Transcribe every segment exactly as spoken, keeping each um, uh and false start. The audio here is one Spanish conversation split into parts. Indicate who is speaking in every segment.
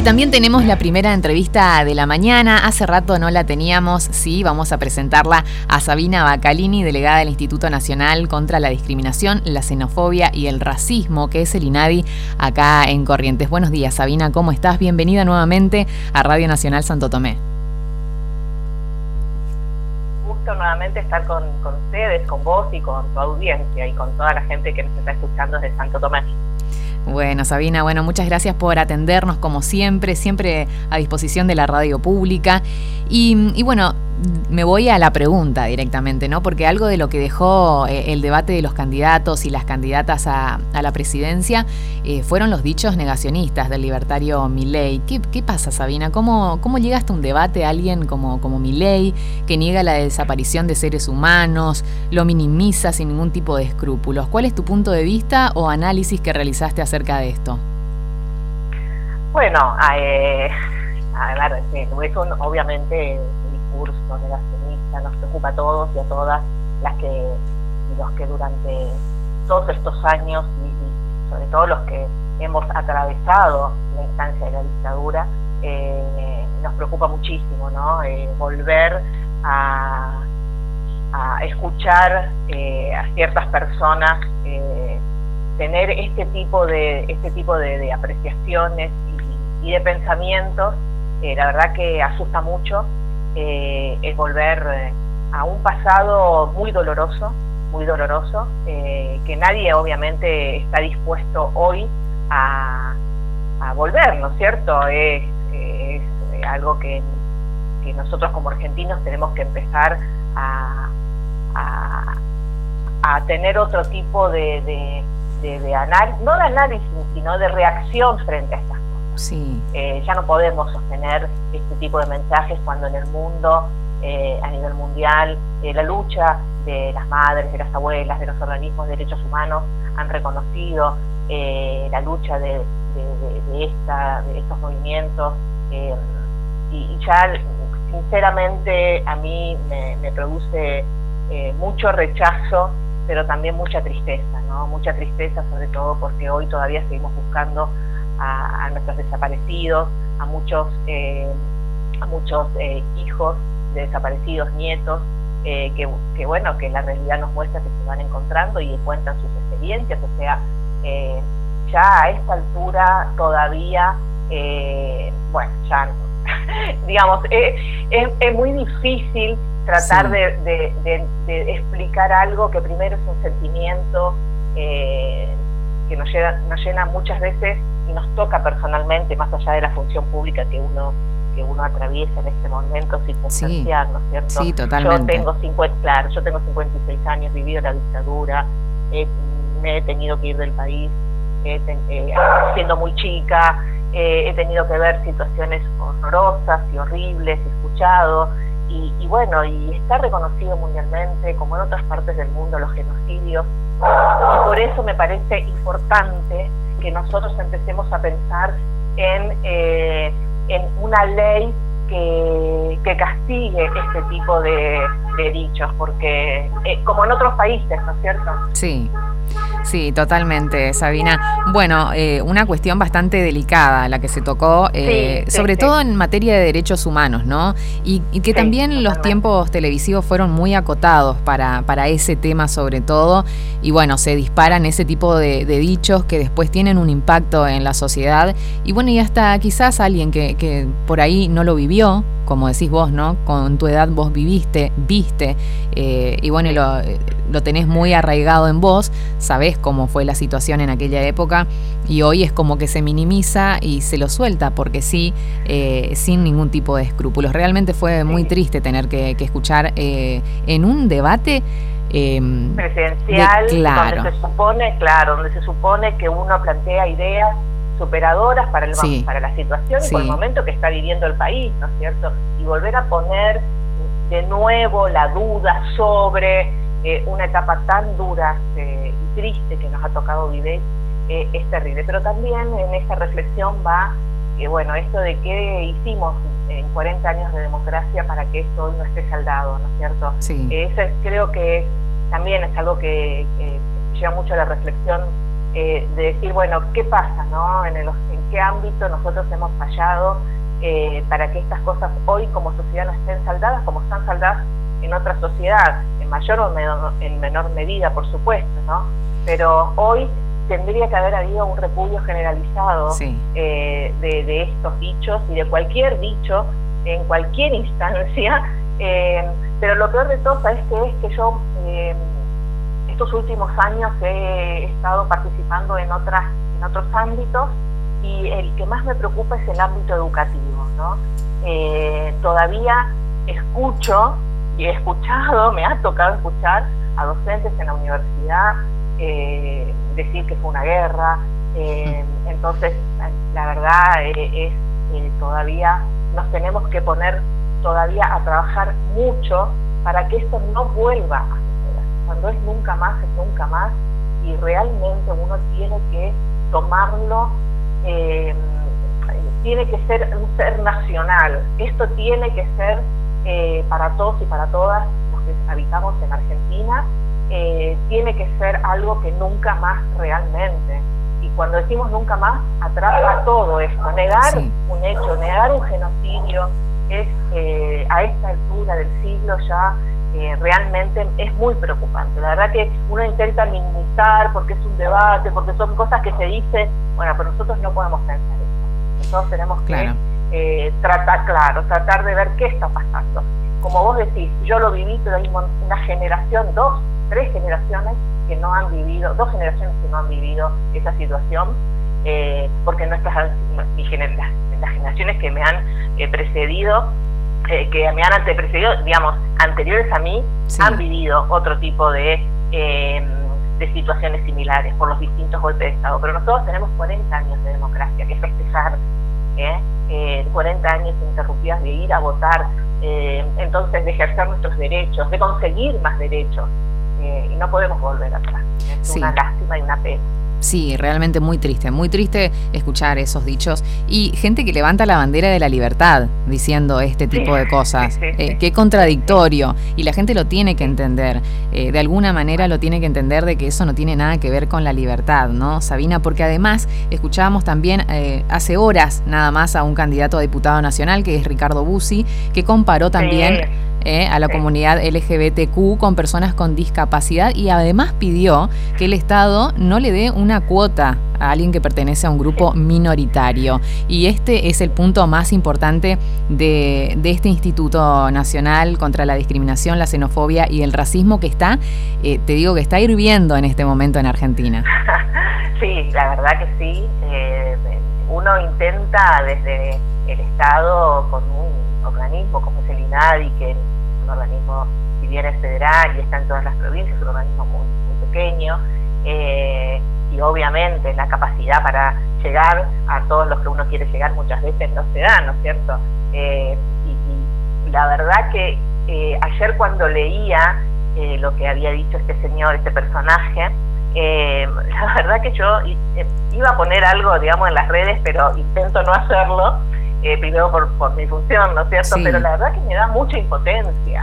Speaker 1: también tenemos la primera entrevista de la mañana. Hace rato no la teníamos. Sí, vamos a presentarla a Sabina Bacalini, delegada del Instituto Nacional contra la Discriminación, la Xenofobia y el Racismo, que es el INADI, acá en Corrientes. Buenos días, Sabina, ¿cómo estás? Bienvenida nuevamente a Radio Nacional Santo Tomé.
Speaker 2: Gusto nuevamente estar con, con ustedes, con vos y con tu audiencia y con toda la gente que nos está escuchando desde Santo Tomé.
Speaker 1: Bueno, Sabina, bueno, muchas gracias por atendernos como siempre, siempre a disposición de la radio pública. Y, y bueno, me voy a la pregunta directamente, ¿no? Porque algo de lo que dejó eh, el debate de los candidatos y las candidatas a, a la presidencia eh, fueron los dichos negacionistas del libertario Milei. ¿Qué, qué pasa, Sabina? ¿Cómo, cómo llega hasta un debate a alguien como, como Milei, que niega la desaparición de seres humanos, lo minimiza sin ningún tipo de escrúpulos? ¿Cuál es tu punto de vista o análisis que realizaste acerca de esto?
Speaker 2: Bueno, eh, a ver, es un, obviamente discurso negacionista nos preocupa a todos y a todas las que y los que durante todos estos años y, y sobre todo los que hemos atravesado la instancia de la dictadura, eh, nos preocupa muchísimo, ¿no? Eh, volver a, a escuchar eh, a ciertas personas eh, tener este tipo de este tipo de, de apreciaciones y, y de pensamientos. Eh, la verdad que asusta mucho. Eh, es volver eh, a un pasado muy doloroso, muy doloroso, eh, que nadie obviamente está dispuesto hoy a, a volver, ¿no es cierto? Es, es algo que, que nosotros como argentinos tenemos que empezar a, a, a tener otro tipo de, de, de, de análisis, no de análisis, sino de reacción frente a estas cosas.
Speaker 1: Sí.
Speaker 2: Eh, ya no podemos sostener este tipo de mensajes cuando en el mundo, eh, a nivel mundial, eh, la lucha de las madres, de las abuelas, de los organismos de derechos humanos han reconocido eh, la lucha de, de, de, de, esta, de estos movimientos eh, y, y ya sinceramente a mí me, me produce eh, mucho rechazo, pero también mucha tristeza, ¿no? Mucha tristeza sobre todo porque hoy todavía seguimos buscando A, a nuestros desaparecidos, a muchos eh, a muchos eh, hijos de desaparecidos, nietos, eh, que, que bueno, que la realidad nos muestra que se van encontrando y cuentan sus experiencias. O sea, eh, ya a esta altura todavía, eh, bueno, ya digamos, eh, es, es muy difícil tratar sí. de, de, de, de explicar algo que primero es un sentimiento eh, que nos llena, nos llena muchas veces y nos toca personalmente, más allá de la función pública que uno que uno atraviesa en este momento circunstancial, sí. ¿no es cierto?
Speaker 1: Sí, totalmente.
Speaker 2: Yo tengo cincuenta, claro, yo tengo cincuenta y seis años, vivido la dictadura, eh, me he tenido que ir del país, eh, ten, eh, siendo muy chica, eh, he tenido que ver situaciones horrorosas y horribles, he escuchado, y, y bueno, y está reconocido mundialmente, como en otras partes del mundo, los genocidios, y por eso me parece importante que nosotros empecemos a pensar en, eh, en una ley que, que castigue este tipo de, de dichos, porque eh, como en otros países, ¿no es cierto?
Speaker 1: Sí. Sí, totalmente, Sabina. Bueno, eh, una cuestión bastante delicada la que se tocó, eh, sí, sí, sobre sí. todo en materia de derechos humanos, ¿no? Y, y que sí, también totalmente. Los tiempos televisivos fueron muy acotados para, para ese tema sobre todo, y bueno, se disparan ese tipo de, de dichos que después tienen un impacto en la sociedad, y bueno, y hasta quizás alguien que, que por ahí no lo vivió, como decís vos, ¿no? Con tu edad vos viviste, viste, eh, y bueno, y lo, lo tenés muy arraigado en vos, sabés cómo fue la situación en aquella época, y hoy es como que se minimiza y se lo suelta, porque sí, eh, sin ningún tipo de escrúpulos. Realmente fue muy triste tener que, que escuchar eh, en un debate eh,
Speaker 2: presidencial,
Speaker 1: de, claro.
Speaker 2: donde se supone, claro, donde se supone que uno plantea ideas superadoras para el sí. para la situación y sí. por el momento que está viviendo el país, ¿no es cierto? Y volver a poner de nuevo la duda sobre eh, una etapa tan dura eh, y triste que nos ha tocado vivir, eh, es terrible. Pero también en esta reflexión va, eh, bueno, esto de qué hicimos en cuarenta años de democracia para que esto hoy no esté saldado, ¿no es cierto?
Speaker 1: Sí.
Speaker 2: Eh, eso es, creo que también es algo que, que lleva mucho a la reflexión. Eh, de decir, bueno, ¿qué pasa, no? En, el, en qué ámbito nosotros hemos fallado eh, para que estas cosas hoy como sociedad no estén saldadas, como están saldadas en otra sociedad, en mayor o menor, en menor medida, por supuesto, ¿no? Pero hoy tendría que haber habido un repudio generalizado sí. eh, de, de estos dichos y de cualquier dicho en cualquier instancia, eh, pero lo peor de todo, ¿sabes qué? Es que yo eh, estos últimos años he estado participando en otras en otros ámbitos y el que más me preocupa es el ámbito educativo, ¿no? Eh, todavía escucho y he escuchado, me ha tocado escuchar a docentes en la universidad eh, decir que fue una guerra, eh, entonces la verdad eh, es eh, todavía nos tenemos que poner todavía a trabajar mucho para que esto no vuelva a suceder. Cuando es nunca más, es nunca más, y realmente uno tiene que tomarlo, eh, tiene que ser un ser nacional. Esto tiene que ser eh, para todos y para todas los que habitamos en Argentina, eh, tiene que ser algo que nunca más realmente. Y cuando decimos nunca más, atrapa todo esto. Negar sí. un hecho, negar un genocidio, es eh, a esta altura del siglo ya eh, realmente es muy preocupante. La verdad que uno intenta minimizar porque es un debate, porque son cosas que se dicen, bueno, pero nosotros no podemos pensar eso. Nosotros tenemos claro. que eh, tratar, claro, tratar de ver qué está pasando. Como vos decís, yo lo viví, pero hay una generación, dos, tres generaciones que no han vivido, dos generaciones que no han vivido esa situación, eh, porque nuestras mi gener, las, las generaciones que me han eh, precedido, eh, que me han anteprecedido, digamos, anteriores a mí, sí. han vivido otro tipo de, eh, de situaciones similares por los distintos golpes de Estado. Pero nosotros tenemos cuarenta años de democracia que festejar, ¿eh? Eh, cuarenta años ininterrumpidos de ir a votar, eh, entonces de ejercer nuestros derechos, de conseguir más derechos. Eh, y no podemos volver atrás. Es sí. una lástima y una pena.
Speaker 1: Sí, realmente muy triste, muy triste escuchar esos dichos y gente que levanta la bandera de la libertad diciendo este tipo sí, de cosas. Sí, sí, eh, sí. Qué contradictorio, y la gente lo tiene que entender, eh, de alguna manera lo tiene que entender de que eso no tiene nada que ver con la libertad, ¿no, Sabina? Porque además escuchábamos también eh, hace horas nada más a un candidato a diputado nacional que es Ricardo Bussi, que comparó también sí. Eh, a la sí. comunidad L G B T Q con personas con discapacidad y además pidió que el Estado no le dé una cuota a alguien que pertenece a un grupo sí. minoritario. Y este es el punto más importante de, de este Instituto Nacional contra la Discriminación, la Xenofobia y el Racismo que está, eh, te digo que está hirviendo en este momento en Argentina.
Speaker 2: Sí, la verdad que sí. Eh, uno intenta desde el Estado con un organismo como es el INADI, que es un organismo, si bien es federal y está en todas las provincias, es un organismo muy, muy pequeño, eh, y obviamente la capacidad para llegar a todos los que uno quiere llegar muchas veces no se da, ¿no es cierto? Eh, y, y la verdad que eh, ayer cuando leía eh, lo que había dicho este señor, este personaje, eh, la verdad que yo eh, iba a poner algo, digamos, en las redes, pero intento no hacerlo, Eh, primero por, por mi función, ¿no es cierto? Sí. Pero la verdad que me da mucha impotencia,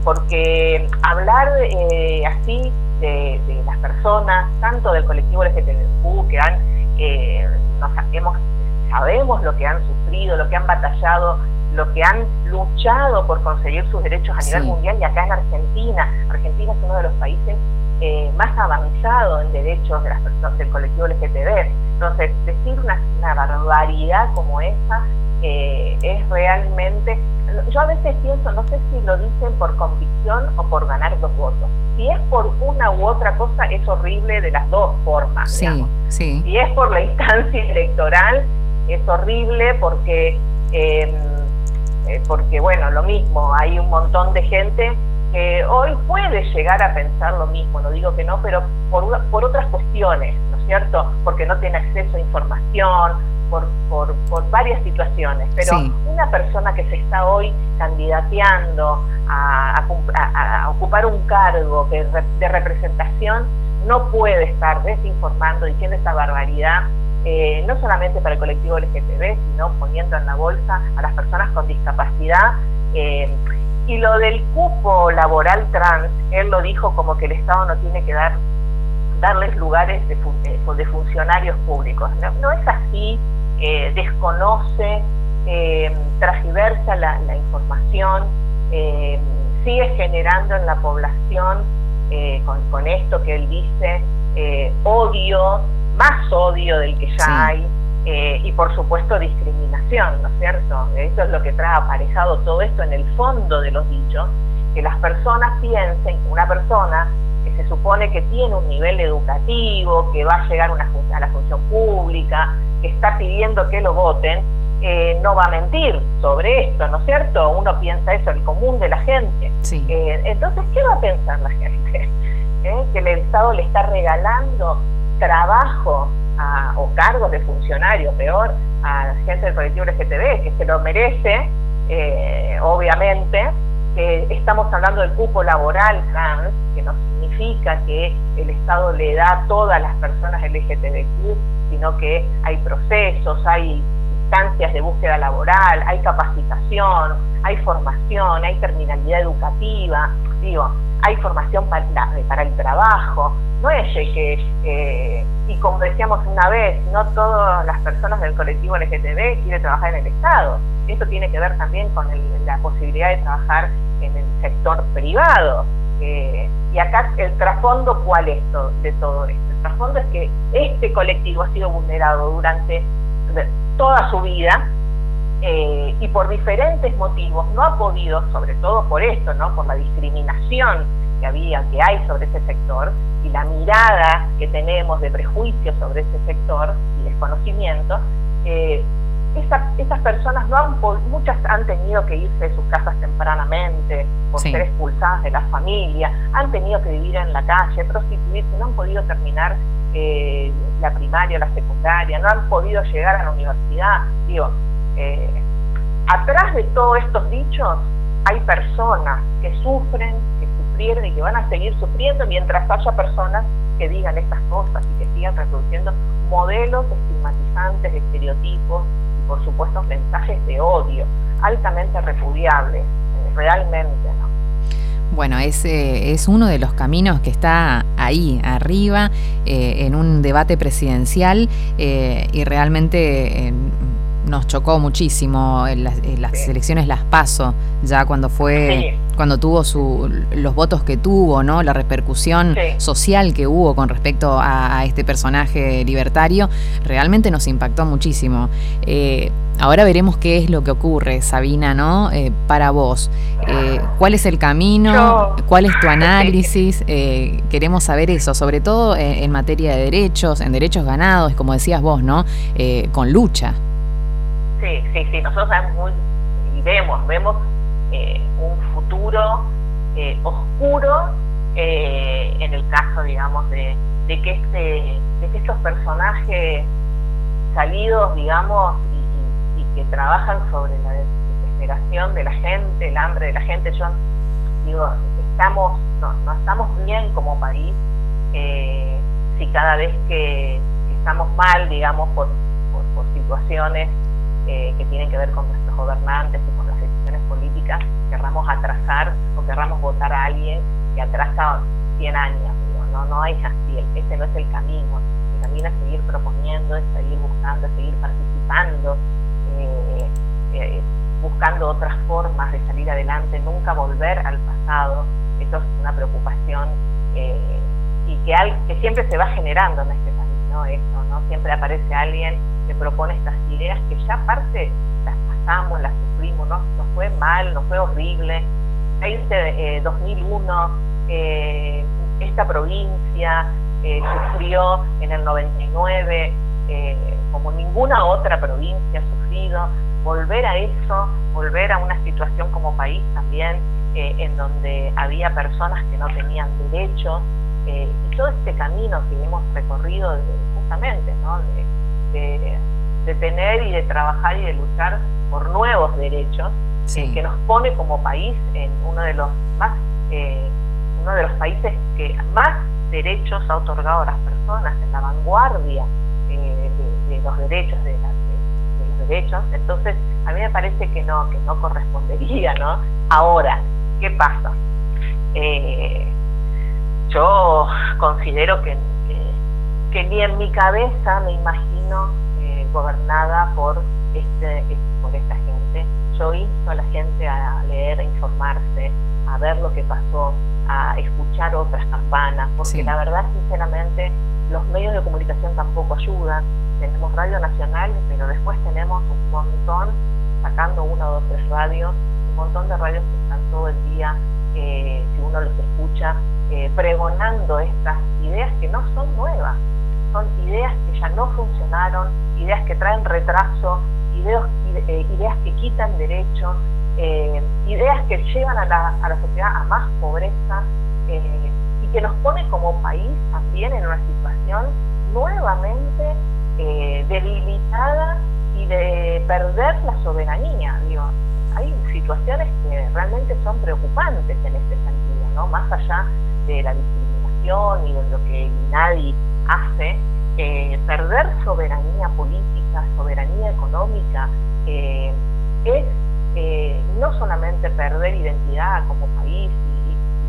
Speaker 2: porque hablar eh, así de, de las personas, tanto del colectivo L G B T Q, que han, eh, nos hemos, sabemos lo que han sufrido, lo que han batallado, lo que han luchado por conseguir sus derechos a nivel sí. mundial, y acá en Argentina, Argentina es uno de los países eh, más avanzados en derechos de las personas del colectivo L G B T. Entonces, decir una, una barbaridad como esa, Eh, es realmente, yo a veces pienso, no sé si lo dicen por convicción o por ganar dos votos. Si es por una u otra cosa, es horrible de las dos formas,
Speaker 1: sí,
Speaker 2: digamos.
Speaker 1: Sí.
Speaker 2: Si es por la instancia electoral, es horrible porque, eh, eh, porque bueno, lo mismo, hay un montón de gente que hoy puede llegar a pensar lo mismo, no digo que no, pero por, una, por otras cuestiones, ¿no es cierto? Porque no tiene acceso a información, Por, por, por varias situaciones, pero sí. una persona que se está hoy candidateando a, a, a ocupar un cargo de, de representación no puede estar desinformando, diciendo esta barbaridad, eh, no solamente para el colectivo L G B T, sino poniendo en la bolsa a las personas con discapacidad. Eh, y lo del cupo laboral trans, él lo dijo como que el Estado no tiene que dar darles lugares de, fun de funcionarios públicos. No, no es así. eh, desconoce, eh, transgiversa la, la información, eh, sigue generando en la población, eh, con, con esto que él dice, eh, odio, más odio del que ya sí. hay, eh, y por supuesto discriminación, ¿no es cierto? Esto es lo que trae aparejado todo esto en el fondo de los dichos, que las personas piensen que una persona que se supone que tiene un nivel educativo, que va a llegar una, a la función pública, que está pidiendo que lo voten, eh, no va a mentir sobre esto, ¿no es cierto? Uno piensa eso, el común de la gente.
Speaker 1: Sí.
Speaker 2: Eh, entonces, ¿qué va a pensar la gente? ¿Eh? Que el Estado le está regalando trabajo a, o cargos de funcionario, peor, a la gente del colectivo L G T B, que se lo merece, eh, obviamente. Eh, estamos hablando del cupo laboral trans, que no significa que el Estado le da a todas las personas L G T B Q, sino que hay procesos, hay instancias de búsqueda laboral, hay capacitación, hay formación, hay terminalidad educativa, digo, hay formación para, para el trabajo. No es que, eh, y como decíamos una vez, no todas las personas del colectivo L G T B quieren trabajar en el Estado. Esto tiene que ver también con el, la posibilidad de trabajar en el sector privado. Eh, y acá el trasfondo, ¿cuál es to, de todo esto? El trasfondo es que este colectivo ha sido vulnerado durante toda su vida, eh, y por diferentes motivos no ha podido, sobre todo por esto, ¿no? Por la discriminación que había, que hay sobre ese sector, y la mirada que tenemos de prejuicio sobre ese sector y desconocimiento, eh, esa, esas personas no han muchas han tenido que irse de sus casas tempranamente por sí. ser expulsadas de la familia, han tenido que vivir en la calle, prostituirse, no han podido terminar eh, la primaria o la secundaria, no han podido llegar a la universidad. Digo, eh, atrás de todos estos dichos hay personas que sufren, que sufrieron y que van a seguir sufriendo mientras haya personas que digan estas cosas y que sigan reproduciendo modelos estigmatizantes, estereotipos y por supuesto mensajes de odio altamente repudiables, eh, realmente, ¿no?
Speaker 1: Bueno, ese es uno de los caminos que está ahí, arriba, eh, en un debate presidencial, eh, y realmente eh, nos chocó muchísimo en las, en las sí. elecciones las PASO, ya cuando fue, sí. cuando tuvo su, los votos que tuvo, ¿no? La repercusión sí. social que hubo con respecto a, a este personaje libertario, realmente nos impactó muchísimo. Eh, ahora veremos qué es lo que ocurre, Sabina, ¿no? Eh, para vos, eh, ¿cuál es el camino? Yo... ¿Cuál es tu análisis? Eh, queremos saber eso, sobre todo en, en materia de derechos, en derechos ganados, como decías vos, ¿no? Eh, con lucha.
Speaker 2: Sí, sí, sí, nosotros sabemos muy, y vemos, vemos eh, un futuro eh, oscuro eh, en el caso, digamos, de, de que este, de que estos personajes salidos, digamos, y, y, y que trabajan sobre la desesperación de la gente, el hambre de la gente. Yo digo, estamos, no, no estamos bien como país, eh, si cada vez que, que estamos mal, digamos, por, por, por situaciones Eh, que tienen que ver con nuestros gobernantes y con las decisiones políticas, querramos atrasar o querramos votar a alguien que atrasa cien años. Digo, no, no hay así, ese no es el camino. El camino es seguir proponiendo, es seguir buscando, es seguir participando, eh, eh, buscando otras formas de salir adelante, nunca volver al pasado. Eso es una preocupación eh, y que, al, que siempre se va generando en este camino, eso, ¿no? Siempre aparece alguien que propone estas ideas que ya aparte las pasamos, las sufrimos, ¿no? Nos fue mal, nos fue horrible. Este eh, dos mil uno, eh, esta provincia eh, sufrió en el noventa y nueve, eh, como ninguna otra provincia ha sufrido. Volver a eso, volver a una situación como país también, eh, en donde había personas que no tenían derechos, eh, y todo este camino que hemos recorrido de, justamente, ¿no? De, De, de tener y de trabajar y de luchar por nuevos derechos, sí. eh, que nos pone como país en uno de los más eh, uno de los países que más derechos ha otorgado a las personas, en la vanguardia eh, de, de los derechos de, la, de, de los derechos. Entonces a mí me parece que no que no correspondería, ¿no? Ahora, ¿qué pasa? Eh, yo considero que, que que ni en mi cabeza me imagino eh, gobernada por, este, por esta gente. Yo insto a la gente a leer, a informarse, a ver lo que pasó, a escuchar otras campanas, porque sí. La verdad, sinceramente, los medios de comunicación tampoco ayudan. Tenemos Radio Nacional, pero después tenemos un montón, sacando una o dos, tres radios, un montón de radios que están todo el día, eh, si uno los escucha, eh, pregonando estas ideas que no son nuevas, son ideas que ya no funcionaron, ideas que traen retraso, ideas, ide, ideas que quitan derechos, eh, ideas que llevan a la, a la sociedad a más pobreza, eh, y que nos pone como país también en una situación nuevamente eh, debilitada y de perder la soberanía. Digo, hay situaciones que realmente son preocupantes en este sentido, ¿no? Más allá de la discriminación y de lo que nadie hace, eh, perder soberanía política, soberanía económica, eh, es eh, no solamente perder identidad como país y,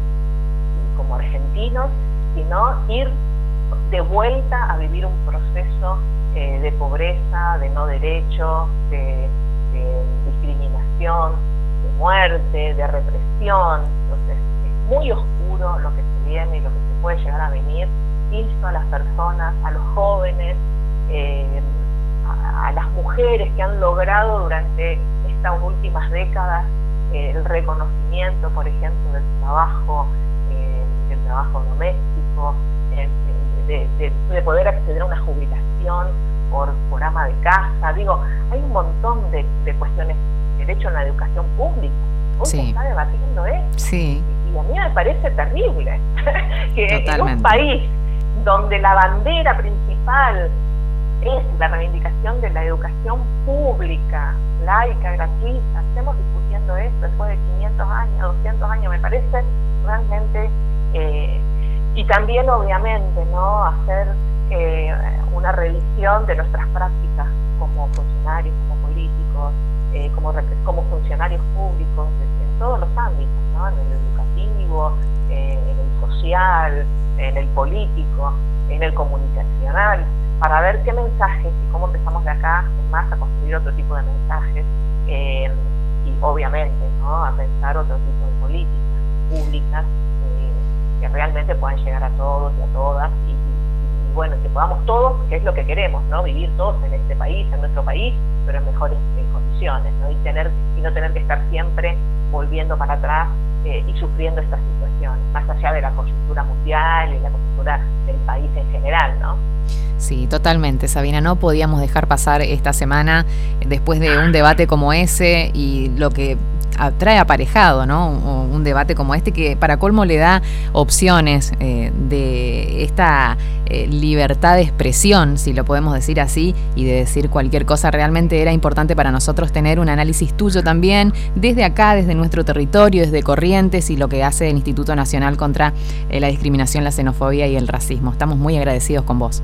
Speaker 2: y como argentinos, sino ir de vuelta a vivir un proceso eh, de pobreza, de no derecho, de, de discriminación, de muerte, de represión. Entonces es muy oscuro lo que se viene y lo que se puede llegar a venir. Insto a las personas, a los jóvenes, eh, a, a las mujeres que han logrado durante estas últimas décadas eh, el reconocimiento, por ejemplo, del trabajo, eh, del trabajo doméstico, eh, de, de, de poder acceder a una jubilación por, por ama de casa. Digo, hay un montón de, de cuestiones, derecho a la educación pública. Hoy sí. Se está debatiendo esto.
Speaker 1: Sí.
Speaker 2: Y, y a mí me parece terrible que Totalmente. En un país donde la bandera principal es la reivindicación de la educación pública, laica, gratuita, estemos discutiendo esto después de quinientos años, doscientos años, me parece realmente, eh, y también obviamente, ¿no?, hacer eh, una revisión de nuestras prácticas como funcionarios, como políticos, eh, como, como funcionarios públicos, en todos los ámbitos, ¿no?, en el educativo, eh, en el social, en el político, en el comunicacional, para ver qué mensajes y cómo empezamos de acá en más a construir otro tipo de mensajes, eh, y obviamente, ¿no?, a pensar otro tipo de políticas públicas eh, que realmente puedan llegar a todos y a todas, y, y, y bueno, que podamos todos, que es lo que queremos, ¿no?, vivir todos en este país, en nuestro país, pero en mejores eh, condiciones, ¿no?, y tener y no tener que estar siempre volviendo para atrás eh, y sufriendo estas situaciones, más allá de la coyuntura mundial y la coyuntura del país en general, ¿no?
Speaker 1: Sí, totalmente, Sabina. No podíamos dejar pasar esta semana después de un debate como ese y lo que trae aparejado, ¿no? Un, un debate como este que para colmo le da opciones eh, de esta eh, libertad de expresión, si lo podemos decir así, y de decir cualquier cosa. Realmente era importante para nosotros tener un análisis tuyo también, desde acá, desde nuestro territorio, desde Corrientes, y lo que hace el Instituto Nacional contra eh, la Discriminación, la Xenofobia y el Racismo. Estamos muy agradecidos con vos.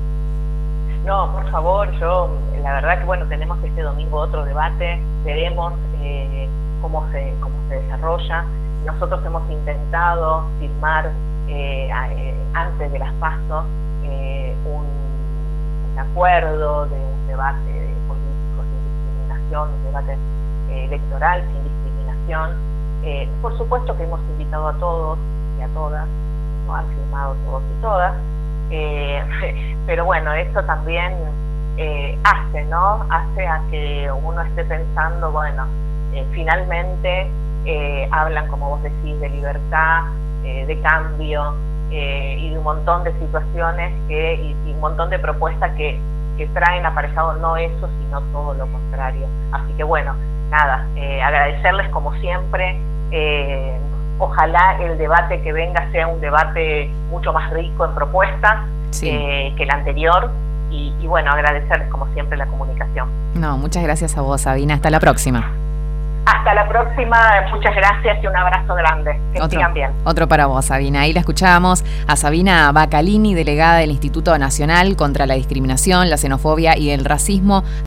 Speaker 2: No, por favor, yo, la verdad que bueno, tenemos este domingo otro debate, veremos eh, cómo se cómo se desarrolla. Nosotros hemos intentado firmar eh, eh, antes de las PASO eh, un, un acuerdo de un debate de políticos sin discriminación, un debate eh, electoral sin discriminación. Eh, por supuesto que hemos invitado a todos y a todas, no han firmado todos y todas. Eh, pero bueno, esto también eh, hace, ¿no? Hace a que uno esté pensando, bueno, eh, finalmente eh, hablan, como vos decís, de libertad, eh, de cambio eh, y de un montón de situaciones que, y, y un montón de propuestas que, que traen aparejado no eso, sino todo lo contrario. Así que bueno, nada, eh, agradecerles como siempre. Eh, Ojalá el debate que venga sea un debate mucho más rico en propuestas sí. eh, que el anterior y, y bueno, agradecerles como siempre la comunicación.
Speaker 1: No, muchas gracias a vos, Sabina. Hasta la próxima.
Speaker 2: Hasta la próxima, muchas gracias y un abrazo grande. Que
Speaker 1: otro,
Speaker 2: sigan bien.
Speaker 1: Otro para vos, Sabina. Ahí la escuchábamos a Sabina Bacalini, delegada del Instituto Nacional contra la Discriminación, la Xenofobia y el Racismo.